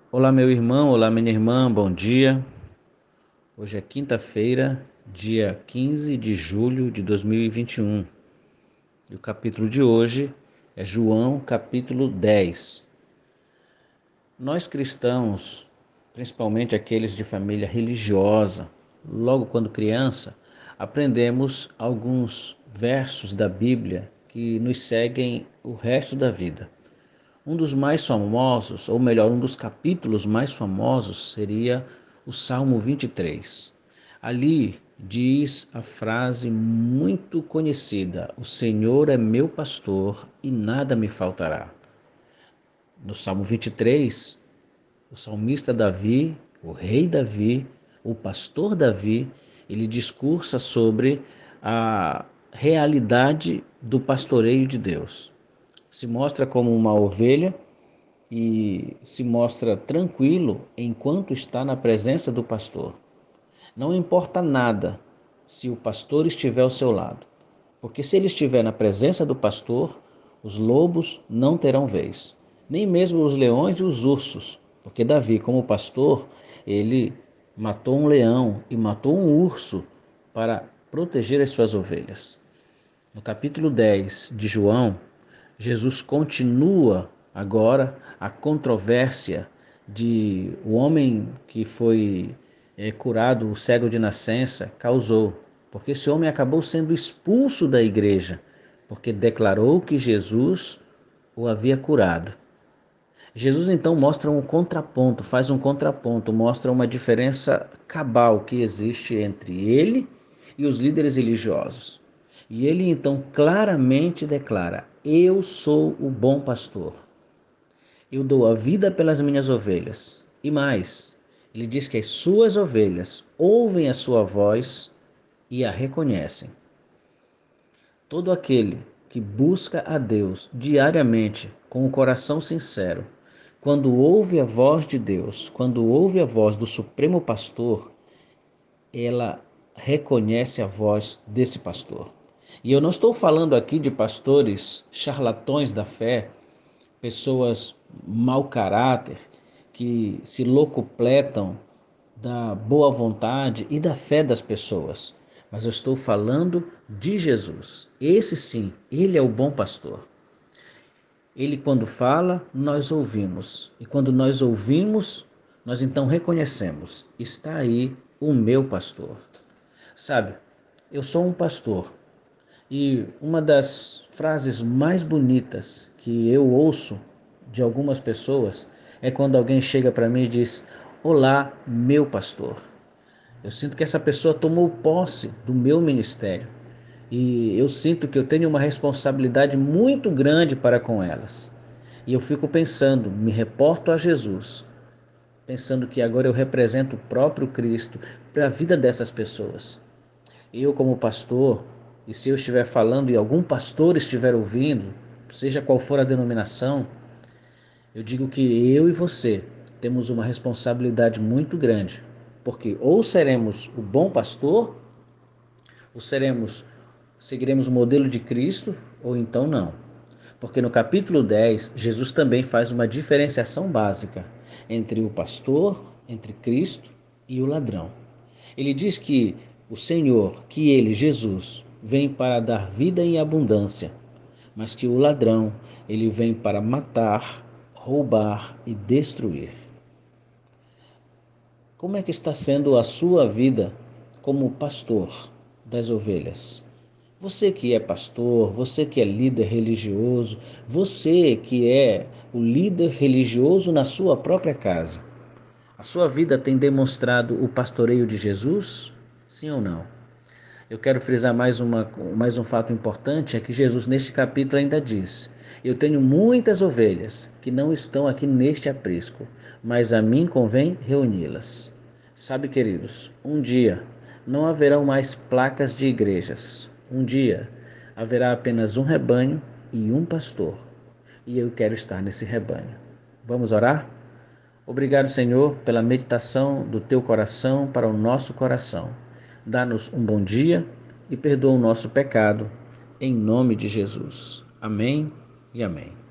Olá, meu irmão, olá, minha irmã, bom dia. Hoje é quinta-feira, dia 15 de julho de 2021. E o capítulo de hoje é João, capítulo 10. Nós cristãos, principalmente aqueles de família religiosa, logo quando criança, aprendemos alguns versos da Bíblia que nos seguem o resto da vida. Um dos mais famosos, ou melhor, um dos capítulos mais famosos seria o Salmo 23. Ali diz a frase muito conhecida: O Senhor é meu pastor e nada me faltará. No Salmo 23, o salmista Davi, o rei Davi, o pastor Davi, ele discursa sobre a realidade do pastoreio de Deus. Se mostra como uma ovelha e se mostra tranquilo enquanto está na presença do pastor. Não importa nada se o pastor estiver ao seu lado, porque se ele estiver na presença do pastor, os lobos não terão vez, nem mesmo os leões e os ursos, porque Davi, como pastor, ele matou um leão e matou um urso para proteger as suas ovelhas. No capítulo 10 de João, Jesus continua agora a controvérsia de o homem que foi curado, o cego de nascença, causou. Porque esse homem acabou sendo expulso da igreja, porque declarou que Jesus o havia curado. Jesus então mostra um contraponto, faz um contraponto, mostra uma diferença cabal que existe entre ele e os líderes religiosos. E ele então claramente declara: Eu sou o bom pastor. Eu dou a vida pelas minhas ovelhas. E mais, ele diz que as suas ovelhas ouvem a sua voz e a reconhecem. Todo aquele que busca a Deus diariamente com o coração sincero, quando ouve a voz de Deus, quando ouve a voz do Supremo Pastor, ela reconhece a voz desse pastor. E eu não estou falando aqui de pastores charlatões da fé, pessoas mau caráter, que se locupletam da boa vontade e da fé das pessoas. Mas eu estou falando de Jesus. Esse sim, ele é o bom pastor. Ele, quando fala, nós ouvimos. E quando nós ouvimos, nós então reconhecemos: está aí o meu pastor. Sabe, eu sou um pastor e uma das frases mais bonitas que eu ouço de algumas pessoas é quando alguém chega para mim e diz: Olá, meu pastor. Eu sinto que essa pessoa tomou posse do meu ministério e eu sinto que eu tenho uma responsabilidade muito grande para com elas. E eu fico pensando, me reporto a Jesus, pensando que agora eu represento o próprio Cristo para a vida dessas pessoas. Eu, como pastor, e se eu estiver falando e algum pastor estiver ouvindo, seja qual for a denominação, eu digo que eu e você temos uma responsabilidade muito grande, porque ou seremos o bom pastor, ou seguiremos o modelo de Cristo, ou então não. Porque no capítulo 10, Jesus também faz uma diferenciação básica entre o pastor, entre Cristo e o ladrão. Ele diz que o Senhor, que ele, Jesus, vem para dar vida em abundância, mas que o ladrão, ele vem para matar, roubar e destruir. Como é que está sendo a sua vida como pastor das ovelhas? Você que é pastor, você que é líder religioso, você que é o líder religioso na sua própria casa. A sua vida tem demonstrado o pastoreio de Jesus? Sim ou não? Eu quero frisar mais um fato importante, é que Jesus neste capítulo ainda diz: Eu tenho muitas ovelhas que não estão aqui neste aprisco, mas a mim convém reuni-las. Sabe, queridos, um dia não haverão mais placas de igrejas. Um dia haverá apenas um rebanho e um pastor. E eu quero estar nesse rebanho. Vamos orar? Obrigado, Senhor, pela meditação do teu coração para o nosso coração. Dá-nos um bom dia e perdoa o nosso pecado, em nome de Jesus. Amém e amém.